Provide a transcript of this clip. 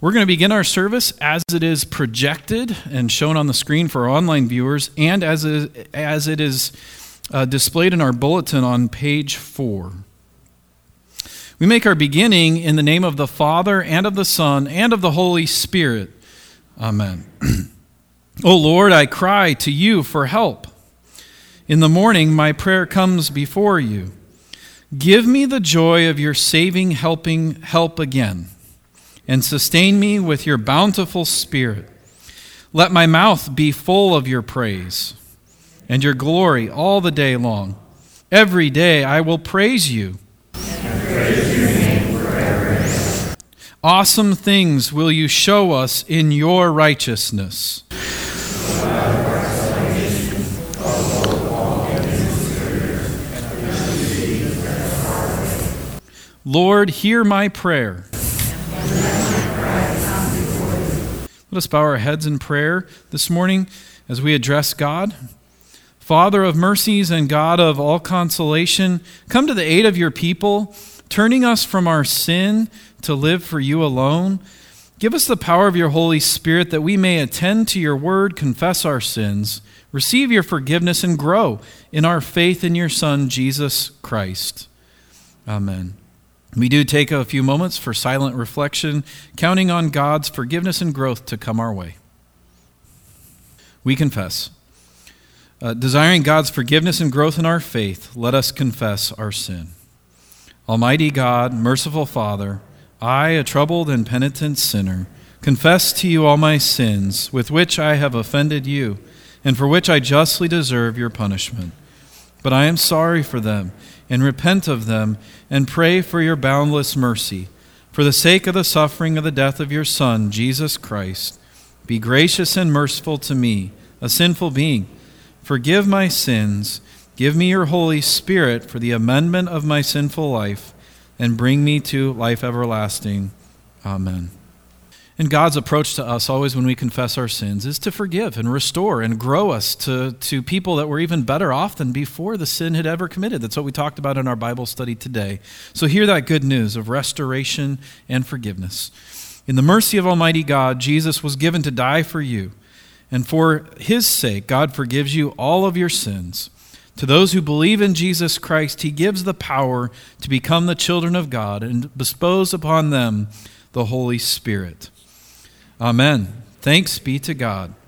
We're going to begin our service as it is projected and shown on the screen for our online viewers, and as it is displayed in our bulletin on page 4. We make our beginning in the name of the Father, and of the Son, and of the Holy Spirit. Amen. O Lord, I cry to you for help. In the morning, my prayer comes before you. Give me the joy of your saving help again, and sustain me with your bountiful Spirit. Let my mouth be full of your praise and your glory all the day long. Every day I will praise you. And praise your name forever. Awesome things will you show us in your righteousness. Lord, hear my prayer. Let us bow our heads in prayer this morning as we address God. Father of mercies and God of all consolation, come to the aid of your people, turning us from our sin to live for you alone. Give us the power of your Holy Spirit that we may attend to your word, confess our sins, receive your forgiveness, and grow in our faith in your Son, Jesus Christ. Amen. We do take a few moments for silent reflection, counting on God's forgiveness and growth to come our way. We confess. Desiring God's forgiveness and growth in our faith, let us confess our sin. Almighty God, merciful Father, I, a troubled and penitent sinner, confess to you all my sins with which I have offended you, and for which I justly deserve your punishment. But I am sorry for them, and repent of them, and pray for your boundless mercy. For the sake of the suffering of the death of your Son, Jesus Christ, be gracious and merciful to me, a sinful being. Forgive my sins, give me your Holy Spirit for the amendment of my sinful life, and bring me to life everlasting. Amen. And God's approach to us always when we confess our sins is to forgive and restore and grow us to people that were even better off than before the sin had ever committed. That's what we talked about in our Bible study today. So hear that good news of restoration and forgiveness. In the mercy of Almighty God, Jesus was given to die for you. And for his sake, God forgives you all of your sins. To those who believe in Jesus Christ, he gives the power to become the children of God and bestows upon them the Holy Spirit. Amen. Thanks be to God.